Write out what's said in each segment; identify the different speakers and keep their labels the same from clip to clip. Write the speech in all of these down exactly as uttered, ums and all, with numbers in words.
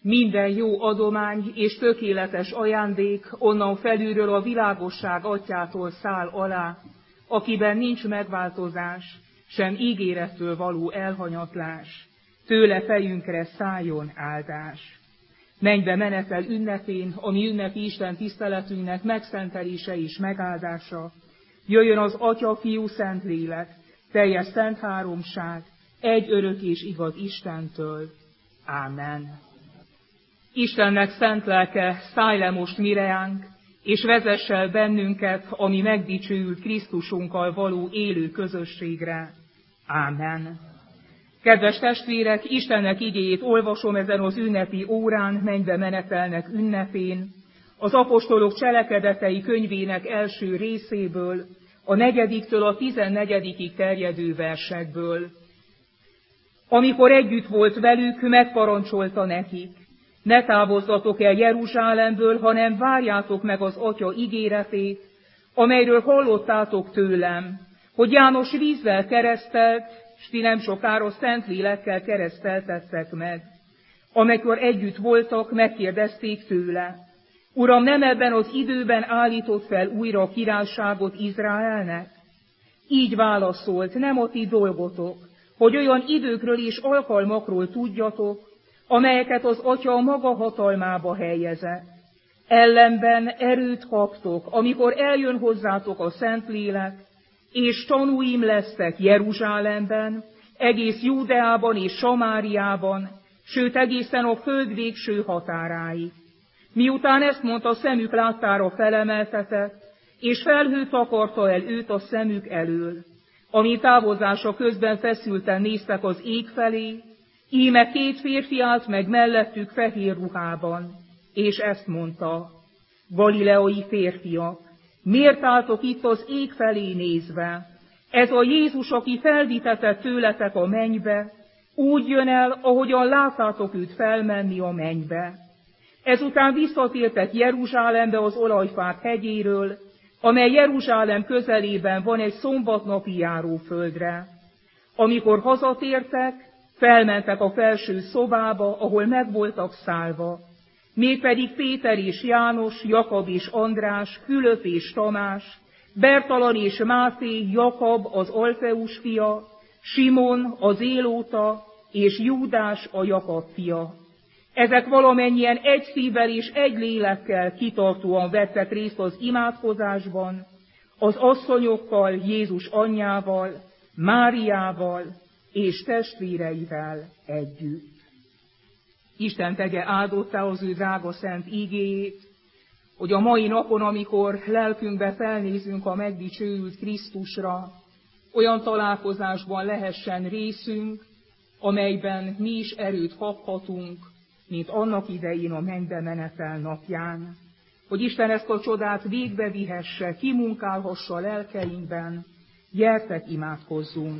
Speaker 1: Minden jó adomány és tökéletes ajándék onnan felülről a világosság atyától száll alá, akiben nincs megváltozás, sem ígérettől való elhanyatlás. Tőle fejünkre szálljon áldás. Mennybe menetel ünnepén, ami ünnepi Isten tiszteletünknek megszentelése és megáldása. Jöjjön az Atya, Fiú, Szentlélek, teljes szent háromság, egy örök és igaz Istentől. Ámen. Istennek szent lelke, szállj le most mireánk, és vezess el bennünket, ami megdicsőült Krisztusunkkal való élő közösségre. Ámen. Kedves testvérek, Istennek igéjét olvasom ezen az ünnepi órán, mennybe menetelnek ünnepén, az apostolok cselekedetei könyvének első részéből, a negyediktől a tizennegyedikig terjedő versekből. Amikor együtt volt velük, megparancsolta nekik: ne távozzatok el Jeruzsálemből, hanem várjátok meg az Atya ígéretét, amelyről hallottátok tőlem, hogy János vízzel keresztelt, s ti nem sokára Szentlélekkel kereszteltettek meg. Amikor együtt voltak, megkérdezték tőle: Uram, nem ebben az időben állított fel újra a királyságot Izraelnek? Így válaszolt: nem a ti dolgotok, hogy olyan időkről és alkalmakról tudjatok, amelyeket az Atya a maga hatalmába helyezett. Ellenben erőt kaptok, amikor eljön hozzátok a Szentlélek, és tanúim lesztek Jeruzsálemben, egész Júdeában és Samáriában, sőt egészen a föld végső határáig. Miután ezt mondta, szemük láttára felemeltetett, és felhő takarta el őt a szemük elől. Ami távozása közben feszülten néztek az ég felé, íme két férfi állt meg mellettük fehér ruhában, és ezt mondta: Galileai férfiak, miért álltok itt az ég felé nézve? Ez a Jézus, aki felvitetett tőletek a mennybe, úgy jön el, ahogyan láttátok őt felmenni a mennybe. Ezután visszatértek Jeruzsálembe az olajfák hegyéről, amely Jeruzsálem közelében van egy szombatnapi járóföldre. Amikor hazatértek, felmentek a felső szobába, ahol meg voltak szállva. Mégpedig Péter és János, Jakab és András, Fülöp és Tamás, Bertalan és Máté, Jakab az Alfeus fia, Simon az Élóta és Júdás a Jakab fia. Ezek valamennyien egy szívvel és egy lélekkel kitartóan vettek részt az imádkozásban, az asszonyokkal, Jézus anyjával, Máriával és testvéreivel együtt. Isten tegye áldottá az ő drága szent ígéjét, hogy a mai napon, amikor lelkünkbe felnézünk a megdicsőült Krisztusra, olyan találkozásban lehessen részünk, amelyben mi is erőt kaphatunk, mint annak idején a mennybe menetel napján. Hogy Isten ezt a csodát végbe vihesse, kimunkálhassa lelkeinkben, gyertek, imádkozzunk.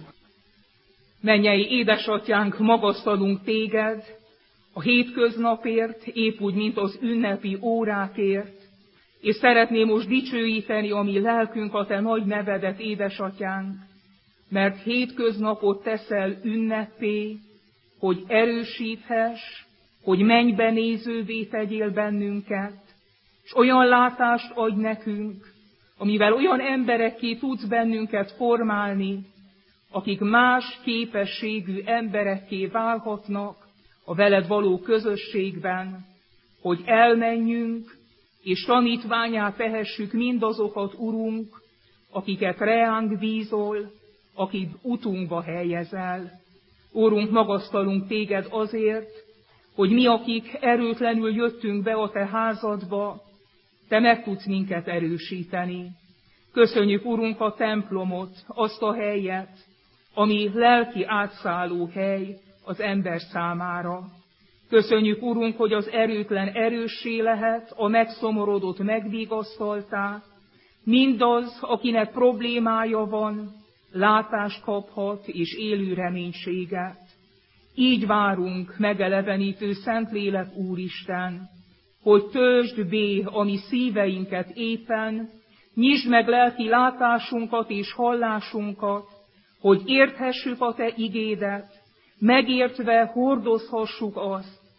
Speaker 1: Mennyei édesatyánk, magasztalunk téged a hétköznapért, épp úgy, mint az ünnepi órákért, és szeretném most dicsőíteni a mi lelkünk a te nagy nevedet, édesatyánk, mert hétköznapot teszel ünnepé, hogy erősíthess, hogy mennybe nézővé tegyél bennünket, és olyan látást adj nekünk, amivel olyan emberekké tudsz bennünket formálni, akik más képességű emberekké válhatnak a veled való közösségben, hogy elmenjünk, és tanítvánnyá tehessük mindazokat, Urunk, akiket reánk bízol, akik utunkba helyezel. Úrunk, magasztalunk téged azért, hogy mi, akik erőtlenül jöttünk be a te házadba, te meg tudsz minket erősíteni. Köszönjük, Urunk, a templomot, azt a helyet, ami lelki átszálló hely az ember számára. Köszönjük, Urunk, hogy az erőtlen erőssé lehet, a megszomorodott megvigasztaltá, mindaz, akinek problémája van, látást kaphat és élő reménységet. Így várunk, megelevenítő Szentlélek Úristen, hogy töltsd bé a mi szíveinket éppen, nyisd meg lelki látásunkat és hallásunkat, hogy érthessük a te igédet, megértve hordozhassuk azt,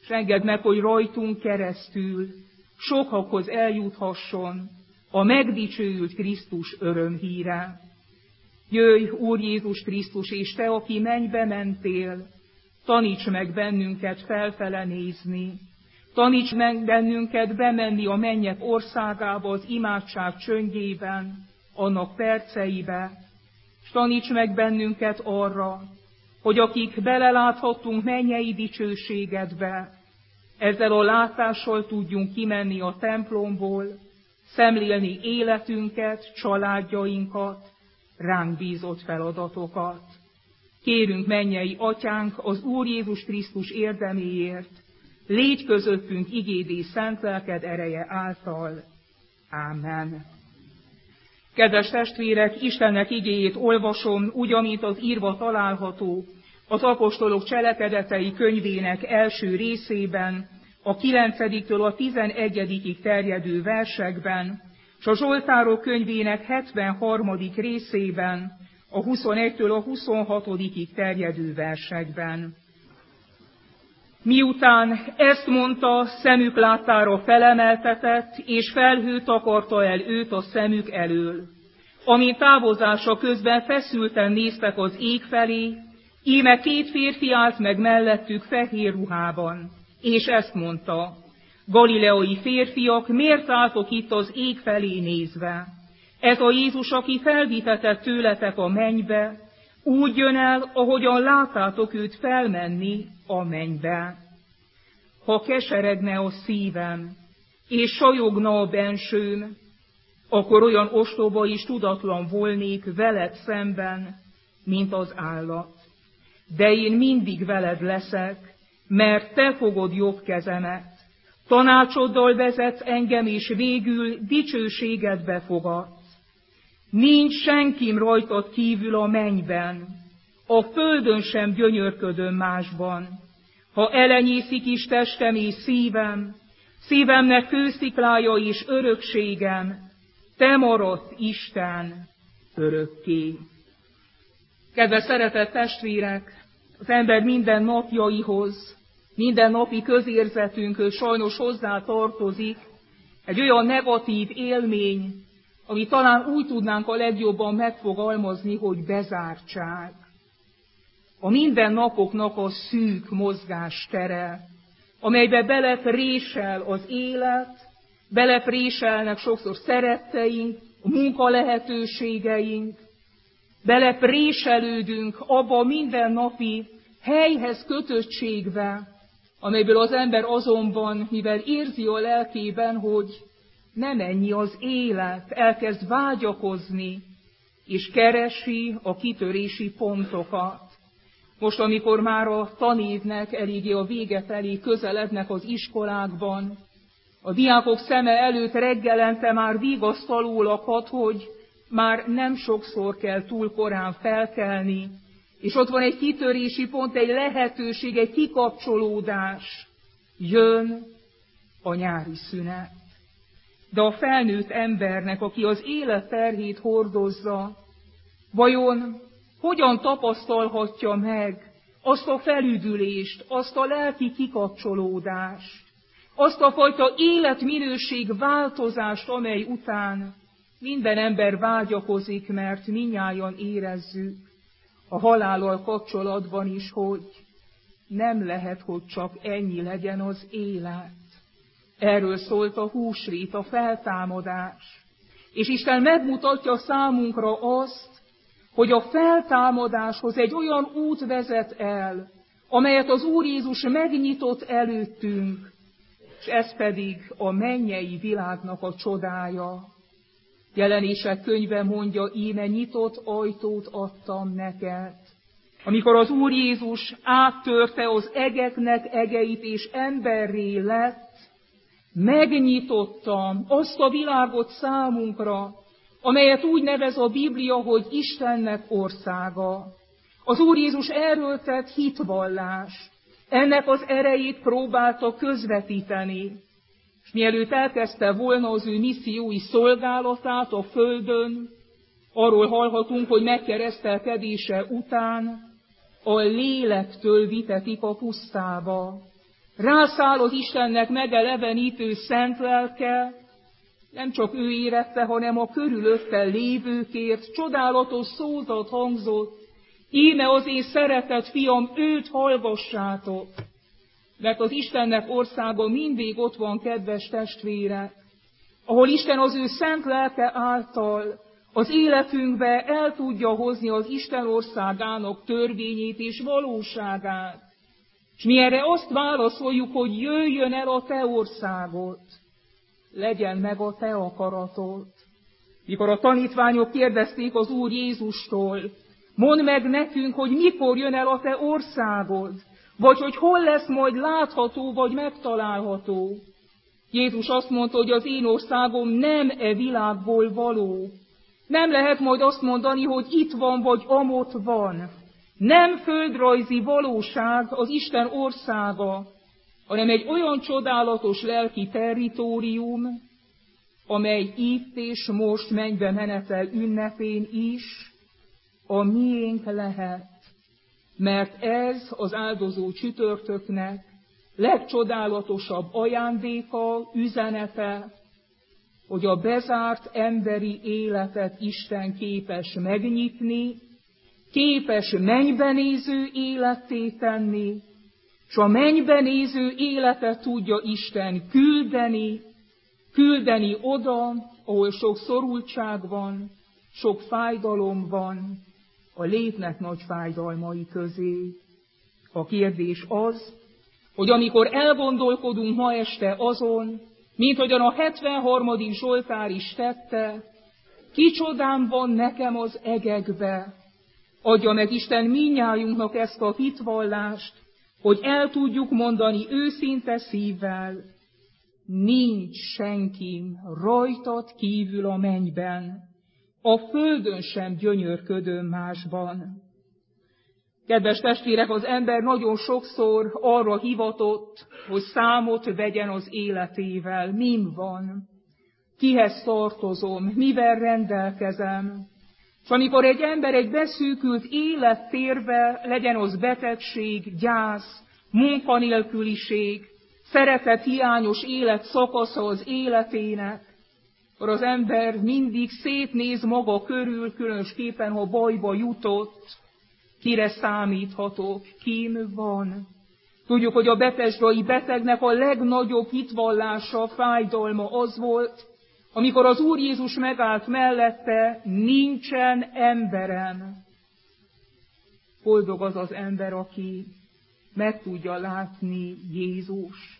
Speaker 1: s engedd meg, hogy rajtunk keresztül sokakhoz eljuthasson a megdicsőült Krisztus örömhíre. Jöjj, Úr Jézus Krisztus, és Te, aki mennybe mentél, taníts meg bennünket felfele nézni, taníts meg bennünket bemenni a mennyek országába az imádság csöndjében, annak perceibe, s taníts meg bennünket arra, hogy akik beleláthatunk mennyei dicsőségedbe, ezzel a látással tudjunk kimenni a templomból, szemlélni életünket, családjainkat, ránk bízott feladatokat. Kérünk, mennyei Atyánk, az Úr Jézus Krisztus érdeméért, légy közöttünk igéd és szent lelked ereje által. Ámen. Kedves testvérek, Istennek igéjét olvasom, úgy, amint az írva található az apostolok cselekedetei könyvének első részében, a kilencediktől a tizenegyedikig terjedő versekben, és a Zsoltárok könyvének hetvenharmadik részében, a huszonegytől a huszonhatodikig terjedő versekben. Miután ezt mondta, szemük láttára felemeltetett, és felhő takarta el őt a szemük elől. Amint távozása közben feszülten néztek az ég felé, íme két férfi állt meg mellettük fehér ruhában, és ezt mondta: Galileai férfiak, miért álltok itt az ég felé nézve? Ez a Jézus, aki felvitetett tőletek a mennybe, úgy jön el, ahogyan láttátok őt felmenni a mennybe. Ha keseregne a szívem, és sajogna a bensőm, akkor olyan ostoba és tudatlan volnék veled szemben, mint az állat. De én mindig veled leszek, mert te fogod jobb kezemet, tanácsoddal vezetsz engem, és végül dicsőségedbe fogadsz. Nincs senkim rajtad kívül a mennyben, a földön sem gyönyörködöm másban. Ha elenyészik is testem és szívem, szívemnek kősziklája és örökségem, te maradsz Isten örökké. Kedves szeretett testvérek, az ember minden napjaihoz, minden napi közérzetünkhöz sajnos hozzá tartozik egy olyan negatív élmény, ami talán úgy tudnánk a legjobban megfogalmazni, hogy bezártság. A mindennapoknak a szűk mozgástere, amelybe belepréssel az élet, belepréselnek sokszor szeretteink, a munkalehetőségeink, belepréselődünk abba a mindennapi helyhez kötöttségbe, amelyből az ember azonban, mivel érzi a lelkében, hogy nem ennyi az élet, elkezd vágyakozni, és keresi a kitörési pontokat. Most, amikor már a tanévnek eléggé a vége felé közelednek az iskolákban, a diákok szeme előtt reggelente már vigasztaló lakad, hogy már nem sokszor kell túl korán felkelni, és ott van egy kitörési pont, egy lehetőség, egy kikapcsolódás. Jön a nyári szünet. De a felnőtt embernek, aki az élet terhét hordozza, vajon hogyan tapasztalhatja meg azt a felüdülést, azt a lelki kikapcsolódást, azt a fajta életminőség változást, amely után minden ember vágyakozik, mert mindnyájan érezzük a halállal kapcsolatban is, hogy nem lehet, hogy csak ennyi legyen az élet. Erről szólt a húsvét, a feltámadás. És Isten megmutatja számunkra azt, hogy a feltámadáshoz egy olyan út vezet el, amelyet az Úr Jézus megnyitott előttünk, és ez pedig a mennyei világnak a csodája. Jelenések könyve mondja, íme nyitott ajtót adtam neked. Amikor az Úr Jézus áttörte az egeknek egeit, és emberré lett, megnyitottam azt a világot számunkra, amelyet úgy nevez a Biblia, hogy Istennek országa. Az Úr Jézus erről tett hitvallást, ennek az erejét próbálta közvetíteni. És mielőtt elkezdte volna az ő missziói szolgálatát a földön, arról hallhatunk, hogy megkeresztelkedése után a lélektől vitetik a pusztába. Rászáll az Istennek megelevenítő szent lelke, nem csak ő érette, hanem a körülötte lévőkért. Csodálatos szózat hangzott: íme az én szeretett fiam, őt hallgassátok. Mert az Istennek országa mindig ott van, kedves testvérek, ahol Isten az ő szent lelke által az életünkbe el tudja hozni az Isten országának törvényét és valóságát. És mi erre azt válaszoljuk, hogy jöjjön el a te országod, legyen meg a te akaratod. Mikor a tanítványok kérdezték az Úr Jézustól, mondd meg nekünk, hogy mikor jön el a te országod, vagy hogy hol lesz majd látható, vagy megtalálható. Jézus azt mondta, hogy az én országom nem e világból való. Nem lehet majd azt mondani, hogy itt van, vagy amott van. Nem földrajzi valóság az Isten országa, hanem egy olyan csodálatos lelki territórium, amely itt és most mennybe menetel ünnepén is a miénk lehet. Mert ez az áldozó csütörtöknek legcsodálatosabb ajándéka, üzenete, hogy a bezárt emberi életet Isten képes megnyitni, képes mennybe néző életté tenni, és a mennybe néző életet tudja Isten küldeni, küldeni oda, ahol sok szorultság van, sok fájdalom van, a létnek nagy fájdalmai közé. A kérdés az, hogy amikor elgondolkodunk ma este azon, mint hogyan a hetvenharmadik Zsoltár is tette, kicsodám van nekem az egekbe, adja meg Isten mindnyájunknak ezt a hitvallást, hogy el tudjuk mondani őszinte szívvel, nincs senkim rajtad kívül a mennyben, a földön sem gyönyörködöm másban. Kedves testvérek, az ember nagyon sokszor arra hivatott, hogy számot vegyen az életével. Mim van? Kihez tartozom? Mivel rendelkezem? És amikor egy ember egy beszűkült élettérbe, legyen az betegség, gyász, munkanélküliség, szeretethiányos élet szakasza az életének, akkor az ember mindig szétnéz maga körül, különösképpen, ha bajba jutott, kire számíthatok, kim van. Tudjuk, hogy a betesdai betegnek a legnagyobb hitvallása, fájdalma az volt, amikor az Úr Jézus megállt mellette, nincsen emberem. Boldog az az ember, aki meg tudja látni Jézust.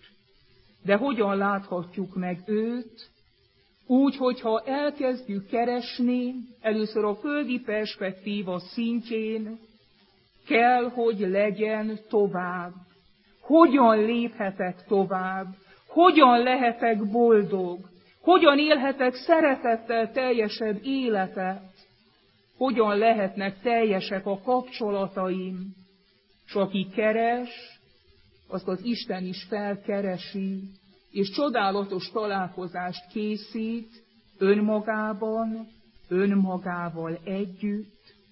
Speaker 1: De hogyan láthatjuk meg őt? Úgy, hogyha elkezdjük keresni, először a földi perspektíva szintjén, kell, hogy legyen tovább. Hogyan léphetek tovább? Hogyan lehetek boldog? Hogyan élhetek szeretettel teljesebb életet? Hogyan lehetnek teljesek a kapcsolataim? És aki keres, azt az Isten is felkeresi, és csodálatos találkozást készít önmagában, önmagával együtt,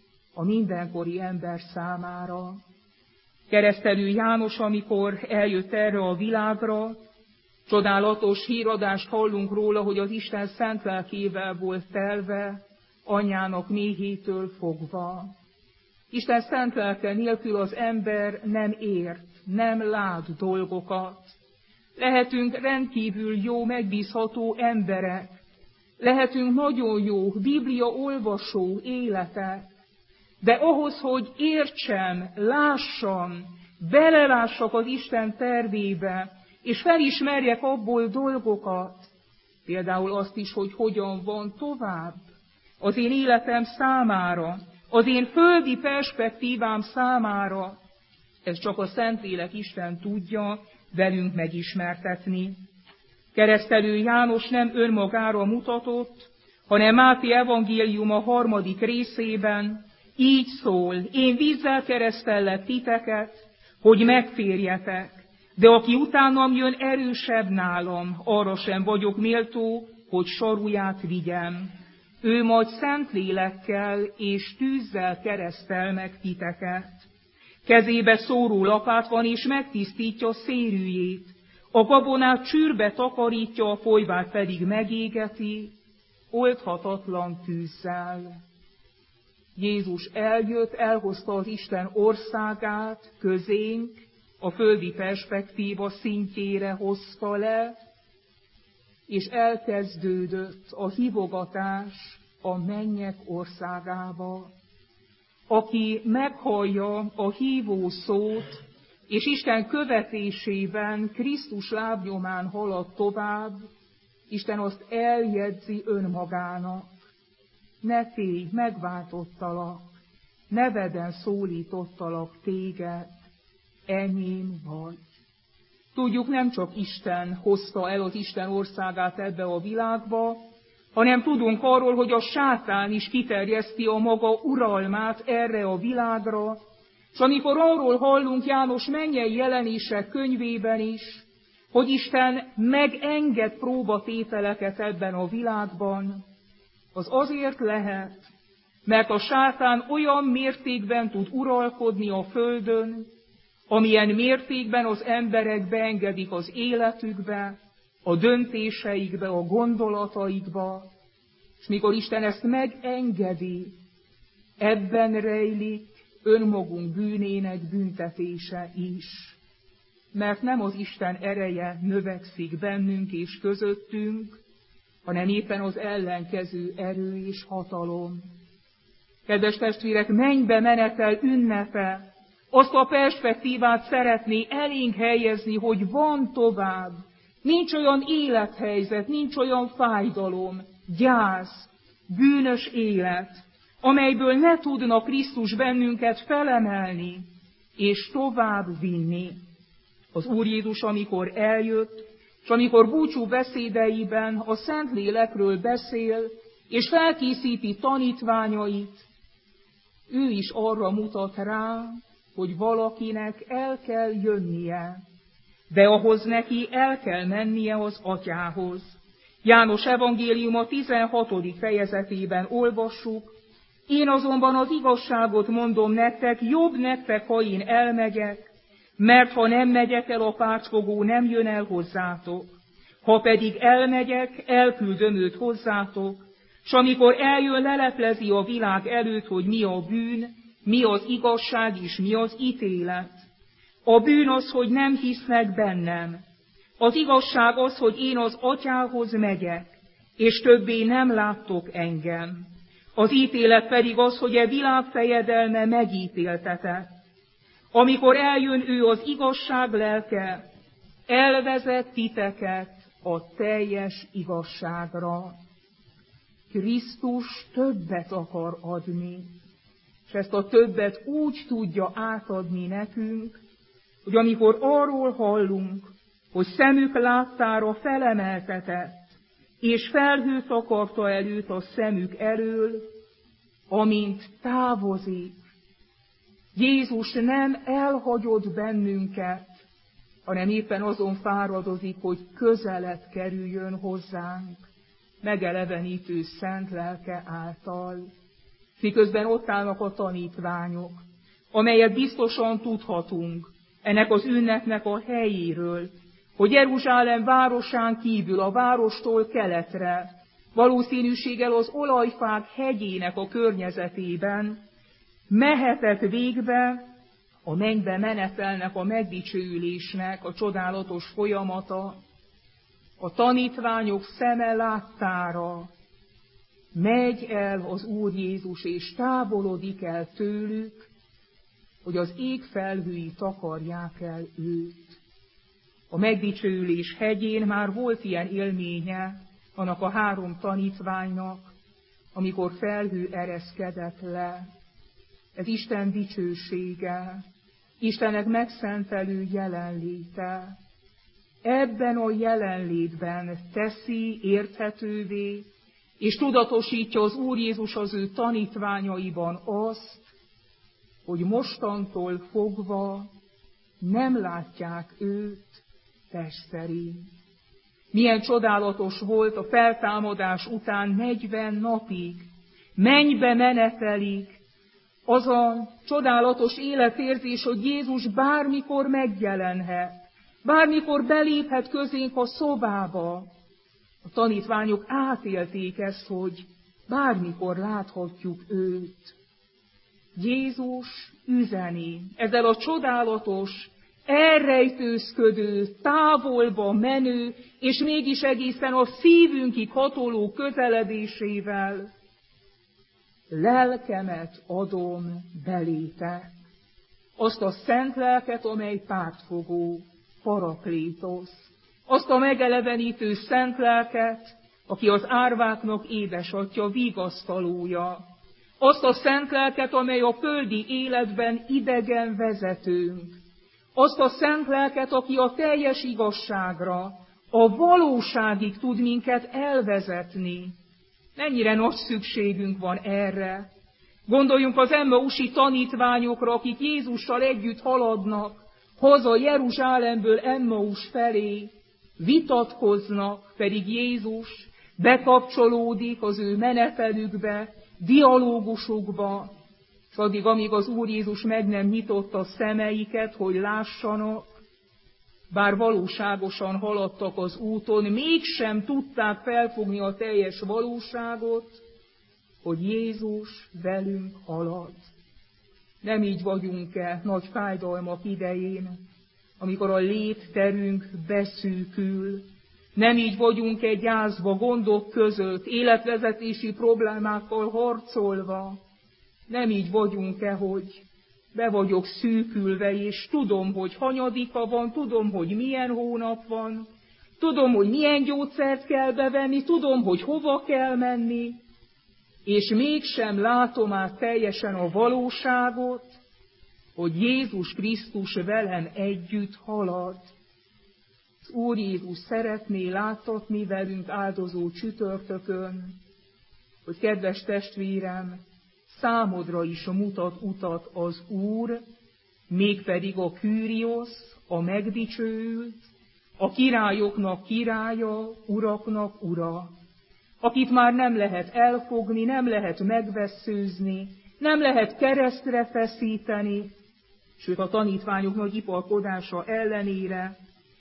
Speaker 1: a mindenkori ember számára. Keresztelő János, amikor eljött erre a világra, csodálatos híradást hallunk róla, hogy az Isten szent lelkével volt telve, anyjának méhétől fogva. Isten szent lelke nélkül az ember nem ért, nem lát dolgokat. Lehetünk rendkívül jó, megbízható emberek. Lehetünk nagyon jó Biblia olvasó életek. De ahhoz, hogy értsem, lássam, belelássak az Isten tervébe, és felismerjek abból dolgokat, például azt is, hogy hogyan van tovább, az én életem számára, az én földi perspektívám számára, ez csak a Szentlélek Isten tudja velünk megismertetni. Keresztelő János nem önmagára mutatott, hanem Máté evangélium a harmadik részében így szól: én vízzel keresztellek titeket, hogy megtérjetek, de aki utánam jön, erősebb nálam, arra sem vagyok méltó, hogy saruját vigyem. Ő majd Szentlélekkel és tűzzel keresztel meg titeket. Kezébe szóró lapát van, és megtisztítja szérűjét. A gabonát csűrbe takarítja, a folyvát pedig megégeti, oldhatatlan tűzzel. Jézus eljött, elhozta az Isten országát közénk, a földi perspektíva szintjére hozta le, és elkezdődött a hívogatás a mennyek országába. Aki meghallja a hívó szót, és Isten követésében, Krisztus lábnyomán halad tovább, Isten azt eljegyzi önmagának. Ne félj, megváltottalak, neveden szólítottalak téged, enyém vagy. Tudjuk, nem csak Isten hozta el az Isten országát ebbe a világba, hanem tudunk arról, hogy a sátán is kiterjeszti a maga uralmát erre a világra, és amikor arról hallunk János mennyei jelenések könyvében is, hogy Isten megenged próbatételeket ebben a világban, az azért lehet, mert a sátán olyan mértékben tud uralkodni a földön, amilyen mértékben az emberek beengedik az életükbe, a döntéseikbe, a gondolataikba, és mikor Isten ezt megengedi, ebben rejlik önmagunk bűnének büntetése is. Mert nem az Isten ereje növekszik bennünk és közöttünk, hanem éppen az ellenkező erő és hatalom. Kedves testvérek, mennybe menetel ünnepe, azt a perspektívát szeretné elénk helyezni, hogy van tovább. Nincs olyan élethelyzet, nincs olyan fájdalom, gyász, bűnös élet, amelyből ne tudna Krisztus bennünket felemelni és tovább vinni. Az Úr Jézus, amikor eljött, és amikor búcsú beszédeiben a Szentlélekről beszél, és felkészíti tanítványait, ő is arra mutat rá, hogy valakinek el kell jönnie, de ahhoz neki el kell mennie az Atyához. János evangéliuma tizenhatodik fejezetében olvassuk, én azonban az igazságot mondom nektek, jobb nektek, ha én elmegyek, mert ha nem megyek el, a pártfogó nem jön el hozzátok. Ha pedig elmegyek, elküldöm őt hozzátok, s amikor eljön, leleplezi a világ előtt, hogy mi a bűn, mi az igazság és mi az ítélet. A bűn az, hogy nem hisznek bennem. Az igazság az, hogy én az Atyához megyek, és többé nem láttok engem. Az ítélet pedig az, hogy a világ fejedelme megítéltetett. Amikor eljön ő, az igazság lelke, elvezet titeket a teljes igazságra. Krisztus többet akar adni, és ezt a többet úgy tudja átadni nekünk, hogy amikor arról hallunk, hogy szemük láttára felemeltetett, és felhőt akarta előtt a szemük elől, amint távozik, Jézus nem elhagyott bennünket, hanem éppen azon fáradozik, hogy közelebb kerüljön hozzánk, megelevenítő szent lelke által. Miközben ott állnak a tanítványok, amelyet biztosan tudhatunk ennek az ünnepnek a helyéről, hogy Jeruzsálem városán kívül, a várostól keletre, valószínűséggel az olajfák hegyének a környezetében mehetett végbe a mennybe menetelnek, a megdicsőülésnek a csodálatos folyamata, a tanítványok szeme láttára megy el az Úr Jézus, és távolodik el tőlük, hogy az ég felhői takarják el őt. A megdicsőülés hegyén már volt ilyen élménye annak a három tanítványnak, amikor felhő ereszkedett le. Ez Isten dicsősége, Istennek megszentelő jelenléte. Ebben a jelenlétben teszi érthetővé, és tudatosítja az Úr Jézus az ő tanítványaiban azt, hogy mostantól fogva nem látják őt test szerint. Milyen csodálatos volt a feltámadás után negyven napig, mennybe menetelik, Az a csodálatos életérzés, hogy Jézus bármikor megjelenhet, bármikor beléphet közénk a szobába. A tanítványok átélték ezt, hogy bármikor láthatjuk őt. Jézus üzeni ezzel a csodálatos, elrejtőzködő, távolba menő, és mégis egészen a szívünkig hatoló közeledésével: lelkemet adom belétek, azt a szent lelket, amely pártfogó, paraklétosz, azt a megelevenítő szent lelket, aki az árváknak édesatya, vigasztalója, azt a szent lelket, amely a földi életben idegen vezetőnk, azt a szent lelket, aki a teljes igazságra, a valóságig tud minket elvezetni. Mennyire nagy szükségünk van erre. Gondoljunk az emmausi tanítványokra, akik Jézussal együtt haladnak, haza Jeruzsálemből Emmaus felé, vitatkoznak, pedig Jézus bekapcsolódik az ő menetelükbe, dialógusukba, és addig, amíg az Úr Jézus meg nem nyitotta a szemeiket, hogy lássanak, bár valóságosan haladtak az úton, mégsem tudták felfogni a teljes valóságot, hogy Jézus velünk halad. Nem így vagyunk-e nagy fájdalmak idején, amikor a létterünk beszűkül? Nem így vagyunk-e gyászba, gondok között, életvezetési problémákkal harcolva? Nem így vagyunk-e, hogy be vagyok szűkülve, és tudom, hogy hanyadika van, tudom, hogy milyen hónap van, tudom, hogy milyen gyógyszert kell bevenni, tudom, hogy hova kell menni, és mégsem látom át teljesen a valóságot, hogy Jézus Krisztus velem együtt halad. Az Úr Jézus szeretné láttatni velünk áldozó csütörtökön, hogy kedves testvérem, számodra is mutat utat az Úr, mégpedig a Kűriosz, a megdicsőült, a királyoknak királya, uraknak ura, akit már nem lehet elfogni, nem lehet megvesszőzni, nem lehet keresztre feszíteni, sőt a tanítványok nagy iparkodása ellenére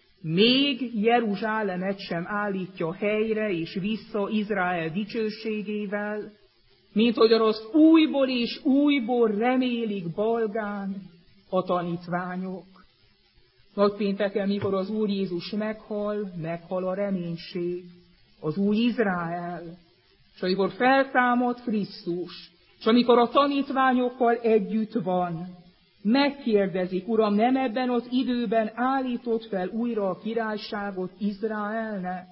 Speaker 1: még Jeruzsálemet sem állítja helyre és vissza Izrael dicsőségével, mint hogy azt újból és újból remélik balgán a tanítványok. Nagypénteken, mikor az Úr Jézus meghal, meghal a reménység, az új Izrael. És amikor feltámad Krisztus, és amikor a tanítványokkal együtt van, megkérdezik: Uram, nem ebben az időben állított fel újra a királyságot Izraelnek?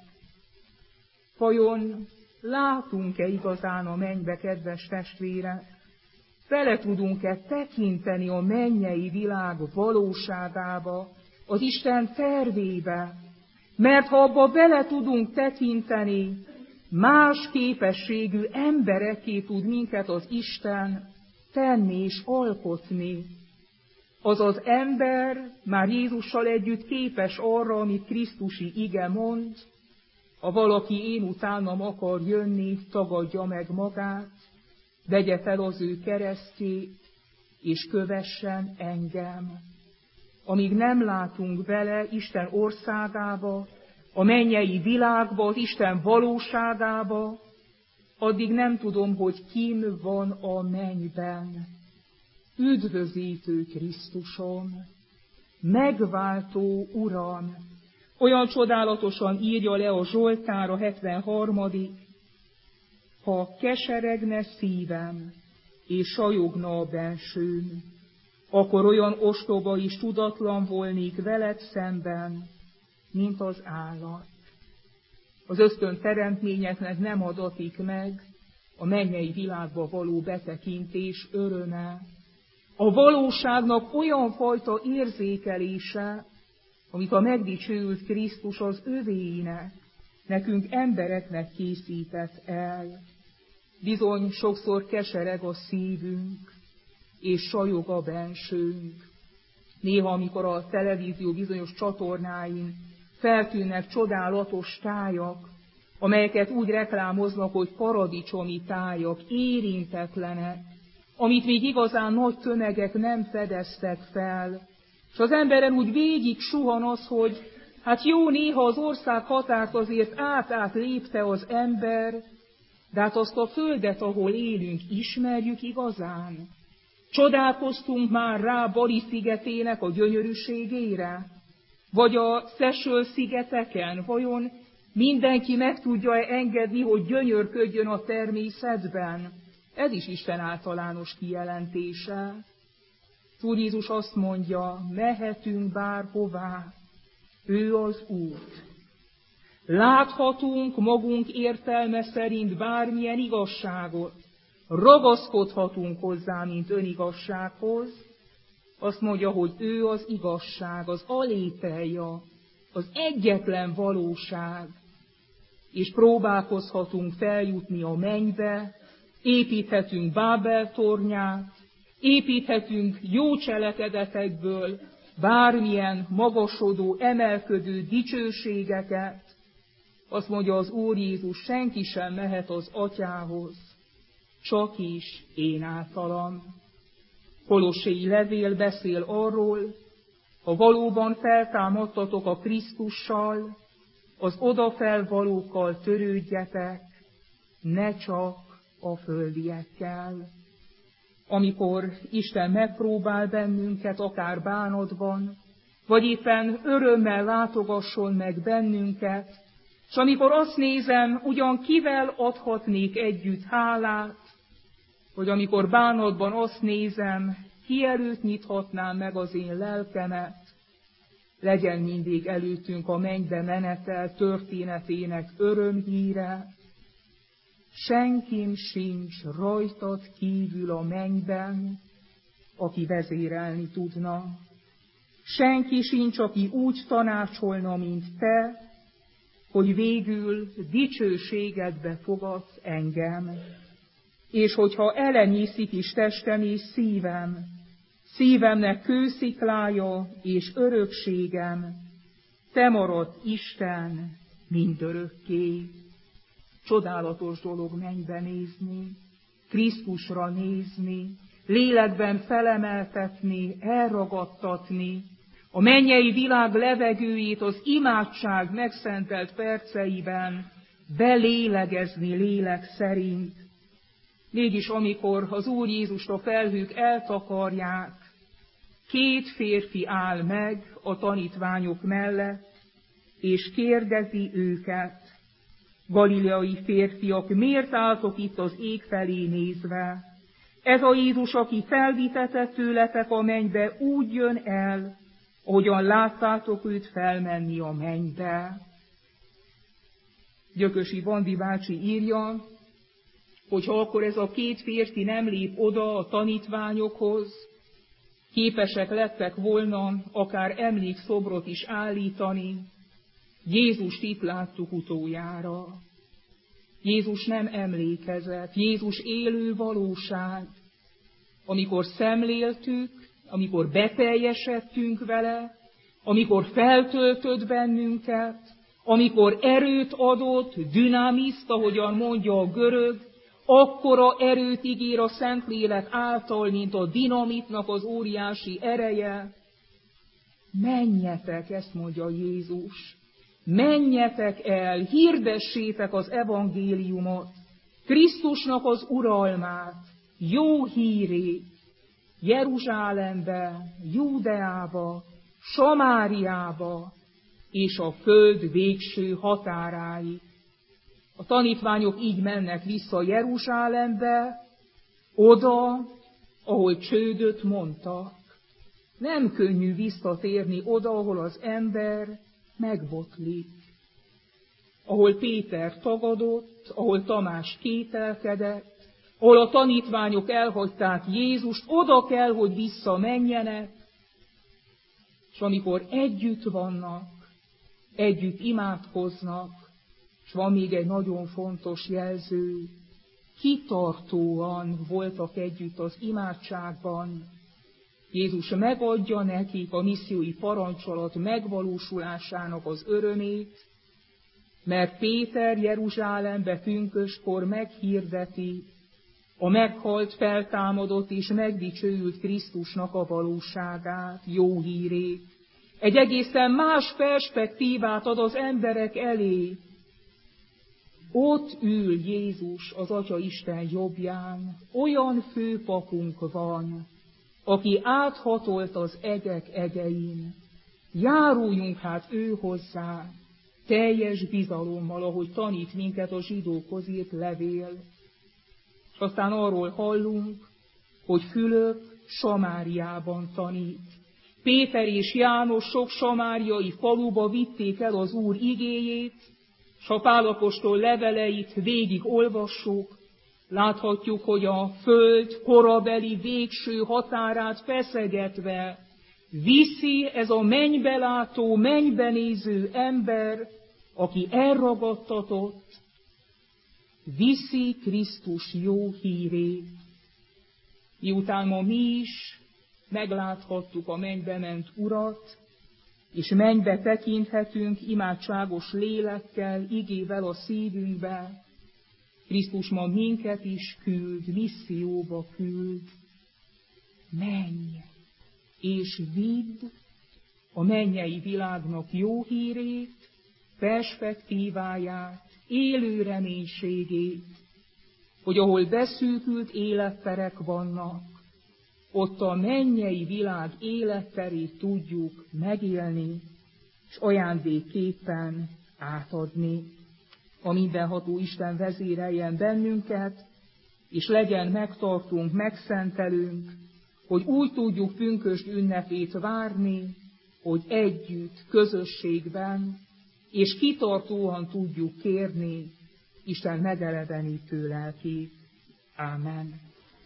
Speaker 1: Vajon látunk-e igazán a mennybe, kedves testvérek? Bele tudunk-e tekinteni a mennyei világ valóságába, az Isten tervébe? Mert ha abba bele tudunk tekinteni, más képességű emberekké tud minket az Isten tenni és alkotni. Az az ember már Jézussal együtt képes arra, amit Krisztusi ige mond: ha valaki én utánam akar jönni, tagadja meg magát, vegye fel az ő keresztjét, és kövessen engem. Amíg nem látunk bele Isten országába, a mennyei világba, az Isten valóságába, addig nem tudom, hogy kim van a mennyben. Üdvözítő Krisztusom, megváltó Uram, olyan csodálatosan írja le a Zsoltár a hetvenharmadik ha keseregne szívem, és sajogna a bensőm, akkor olyan ostoba és tudatlan volnék veled szemben, mint az állat. Az ösztön teremtményeknek nem adatik meg a mennyei világba való betekintés öröme, a valóságnak olyan fajta érzékelése, amit a megdicsőült Krisztus az övéinek, nekünk embereknek készített el. Bizony sokszor kesereg a szívünk, és sajog a bensőnk. Néha, amikor a televízió bizonyos csatornáin feltűnnek csodálatos tájak, amelyeket úgy reklámoznak, hogy paradicsomi tájak, érintetlenek, amit még igazán nagy tömegek nem fedeztek fel. És az emberen úgy végig suhan az, hogy hát jó, néha az ország határt azért át-át lépte az ember, de hát azt a földet, ahol élünk, ismerjük igazán. Csodálkoztunk már rá Bali szigetének a gyönyörűségére? Vagy a Seychelles-szigeteken? Vajon mindenki meg tudja engedni, hogy gyönyörködjön a természetben? Ez is Isten általános kijelentése. Úr Jézus azt mondja, mehetünk bárhová, ő az út. Láthatunk magunk értelme szerint bármilyen igazságot, ragaszkodhatunk hozzá, mint önigazsághoz. Azt mondja, hogy ő az igazság, az alételja, az egyetlen valóság, és próbálkozhatunk feljutni a mennybe, építhetünk Bábel tornyát, építhetünk jó cselekedetekből bármilyen magasodó, emelkedő dicsőségeket. Azt mondja az Úr Jézus, senki sem mehet az Atyához, csak is én általam. Kolossai levél beszél arról, ha valóban feltámadtatok a Krisztussal, az odafelvalókkal törődjetek, ne csak a földiekkel. Amikor Isten megpróbál bennünket, akár bánatban, vagy éppen örömmel látogasson meg bennünket, és amikor azt nézem, ugyan kivel adhatnék együtt hálát, vagy amikor bánatban azt nézem, ki előtt nyithatnám meg az én lelkemet, legyen mindig előttünk a mennybe menetel történetének örömhíre. Senkim sincs rajtad kívül a mennyben, aki vezérelni tudna. Senki sincs, aki úgy tanácsolna, mint te, hogy végül dicsőségedbe fogadsz engem. És hogyha elenyészik is testem és szívem, szívemnek kősziklája és örökségem, te maradt Isten mindörökké. Csodálatos dolog mennybe nézni, Krisztusra nézni, lélekben felemeltetni, elragadtatni, a mennyei világ levegőjét az imádság megszentelt perceiben belélegezni lélek szerint. Mégis amikor az Úr Jézust a felhők eltakarják, két férfi áll meg a tanítványok mellett, és kérdezi őket, galileai férfiak, miért álltok itt az ég felé nézve? Ez a Jézus, aki felvitetett tőletek a mennybe, úgy jön el, ahogyan láttátok őt felmenni a mennybe. Gyökösi Bandi bácsi írja, hogy ha akkor ez a két férfi nem lép oda a tanítványokhoz, képesek lettek volna akár emlékszobrot is állítani, Jézust itt láttuk utoljára. Jézus nem emlékezett, Jézus élő valóság. Amikor szemléltük, amikor beteljesedtünk vele, amikor feltöltött bennünket, amikor erőt adott, dinamiszt, ahogyan mondja a görög, akkora erőt ígér a Szentlélek által, mint a dinamitnak az óriási ereje. Menjetek, ezt mondja Jézus, menjetek el, hirdessétek az evangéliumot, Krisztusnak az uralmát, jó hírét, Jeruzsálembe, Júdeába, Samáriába és a föld végső határáig. A tanítványok így mennek vissza Jeruzsálembe, oda, ahol csődöt mondtak. Nem könnyű visszatérni oda, ahol az ember megbotlik. Ahol Péter tagadott, ahol Tamás kételkedett, ahol a tanítványok elhagyták Jézust, oda kell, hogy visszamenjenek, és amikor együtt vannak, együtt imádkoznak, és van még egy nagyon fontos jelző, kitartóan voltak együtt az imádságban. Jézus megadja nekik a missziói parancsolat megvalósulásának az örömét, mert Péter Jeruzsálembe pünköstkor meghirdeti, a meghalt, feltámadott és megdicsőült Krisztusnak a valóságát, jó hírét. Egy egészen más perspektívát ad az emberek elé. Ott ül Jézus az Atya Isten jobbján, olyan főpapunk van, aki áthatolt az egek egein. Járuljunk hát ő hozzá, teljes bizalommal, ahogy tanít minket a zsidókhoz írt levél. És aztán arról hallunk, hogy Fülöp Samáriában tanít. Péter és János sok samáriai faluba vitték el az Úr igéjét, s a Pál apostol leveleit végig olvassuk, láthatjuk, hogy a föld korabeli végső határát feszegetve viszi ez a mennybelátó, mennybenéző ember, aki elragadtatott, viszi Krisztus jó hírét. Miután ma mi is megláthattuk a mennybe ment Urat, és mennybe tekinthetünk imádságos lélekkel, igével a szívünkbe, Krisztus ma minket is küld, misszióba küld. Menj, és vidd a mennyei világnak jó hírét, perspektíváját, élő reménységét, hogy ahol beszűkült életterek vannak, ott a mennyei világ életterét tudjuk megélni, és ajándékképpen átadni. A mindenható Isten vezéreljen bennünket, és legyen megtartunk, megszentelünk, hogy úgy tudjuk pünkösd ünnepét várni, hogy együtt, közösségben, és kitartóan tudjuk kérni Isten megelevenítő lelkét. Ámen.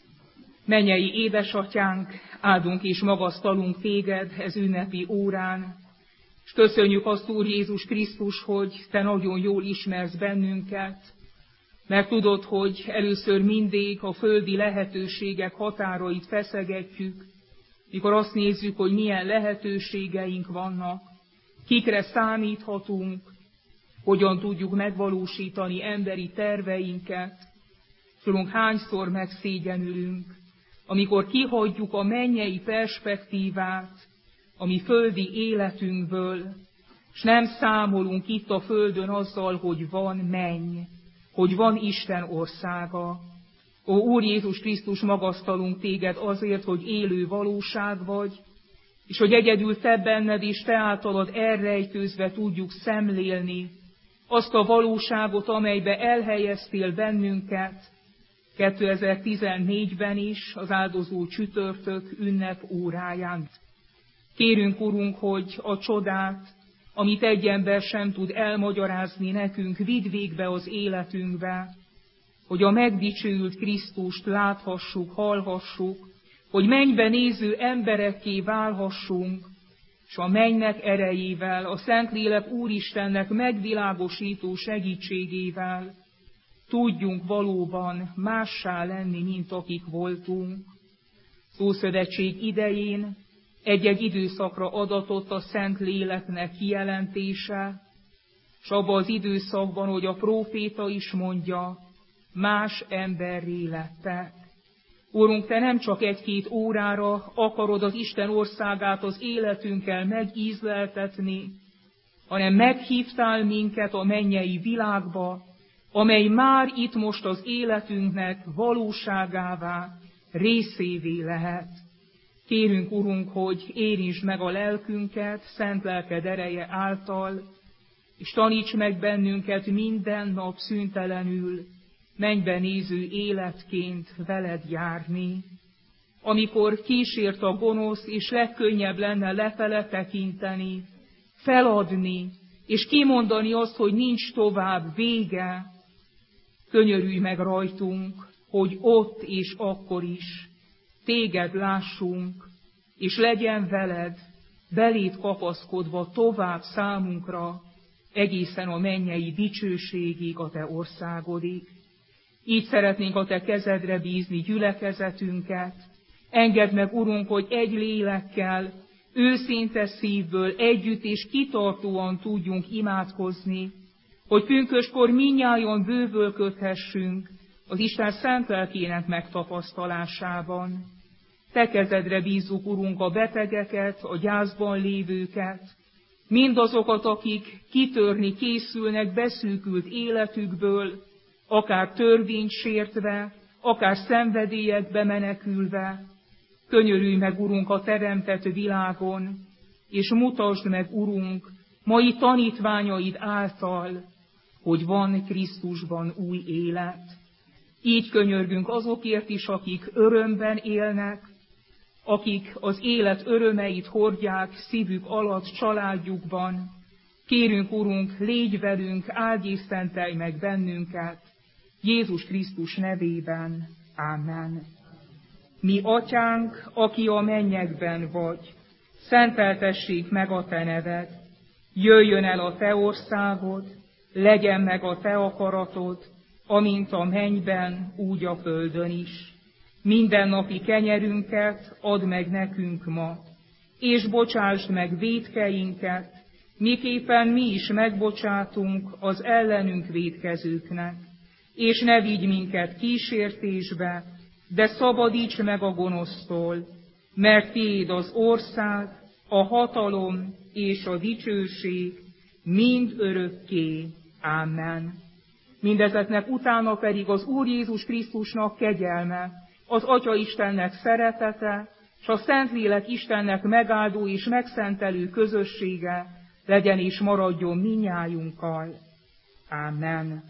Speaker 1: Mennyei édesatyánk, áldunk és magasztalunk téged ez ünnepi órán, és köszönjük azt, Úr Jézus Krisztus, hogy te nagyon jól ismersz bennünket, mert tudod, hogy először mindig a földi lehetőségek határait feszegetjük, mikor azt nézzük, hogy milyen lehetőségeink vannak, kikre számíthatunk, hogyan tudjuk megvalósítani emberi terveinket, tudunk hányszor megszégyenülünk, amikor kihagyjuk a mennyei perspektívát a mi földi életünkből, és nem számolunk itt a földön azzal, hogy van menny, hogy van Isten országa. Ó, Úr Jézus Krisztus, magasztalunk téged azért, hogy élő valóság vagy, és hogy egyedül te benned és te általad elrejtőzve tudjuk szemlélni azt a valóságot, amelybe elhelyeztél bennünket, kétezer-tizennégyben is, az áldozó csütörtök ünnep óráján. Kérünk, Urunk, hogy a csodát, amit egy ember sem tud elmagyarázni nekünk, vidd végbe az életünkbe, hogy a megdicsőült Krisztust láthassuk, hallhassuk, hogy mennybe néző emberekké válhassunk, és a mennynek erejével, a Szentlélek Úristennek megvilágosító segítségével tudjunk valóban mássá lenni, mint akik voltunk. Szószövetség idején egy-egy időszakra adatott a Szentléleknek kijelentése, és abban az időszakban, hogy a próféta is mondja, más emberré lettek. Úrunk, te nem csak egy-két órára akarod az Isten országát az életünkkel megízleltetni, hanem meghívtál minket a mennyei világba, amely már itt most az életünknek valóságává, részévé lehet. Kérünk, Urunk, hogy érintsd meg a lelkünket szent lelked ereje által, és taníts meg bennünket minden nap szüntelenül, mennybe néző életként veled járni. Amikor kísért a gonosz, és legkönnyebb lenne lefele tekinteni, feladni, és kimondani azt, hogy nincs tovább vége, könyörülj meg rajtunk, hogy ott és akkor is téged lássunk, és legyen veled, beléd kapaszkodva tovább számunkra, egészen a mennyei dicsőségig, a te országodig. Így szeretnénk a te kezedre bízni gyülekezetünket. Engedd meg, Urunk, hogy egy lélekkel, őszinte szívből együtt és kitartóan tudjunk imádkozni, hogy pünköskor mindnyájan bővölködhessünk az Isten szent lelkének megtapasztalásában. Te kezedre bízzuk, Urunk, a betegeket, a gyászban lévőket, mindazokat, akik kitörni készülnek beszűkült életükből, akár törvényt sértve, akár szenvedélyekbe menekülve. Könyörülj meg, Urunk, a teremtett világon, és mutasd meg, Urunk, mai tanítványaid által, hogy van Krisztusban új élet. Így könyörgünk azokért is, akik örömben élnek, akik az élet örömeit hordják szívük alatt családjukban. Kérünk, Urunk, légy velünk, áldj és szentelj meg bennünket, Jézus Krisztus nevében. Ámen. Mi Atyánk, aki a mennyekben vagy, szenteltessék meg a te neved, jöjjön el a te országod, legyen meg a te akaratod, amint a mennyben, úgy a földön is. Mindennapi kenyerünket add meg nekünk ma, és bocsásd meg vétkeinket, miképpen mi is megbocsátunk az ellenünk vétkezőknek. És ne vigy minket kísértésbe, de szabadíts meg a gonosztól, mert tiéd az ország, a hatalom és a dicsőség mind örökké. Ámen. Mindezeknek utána pedig az Úr Jézus Krisztusnak kegyelme, az Atya Istennek szeretete, és a Szentlélek Istennek megáldó és megszentelő közössége legyen és maradjon mindnyájunkkal. Ámen.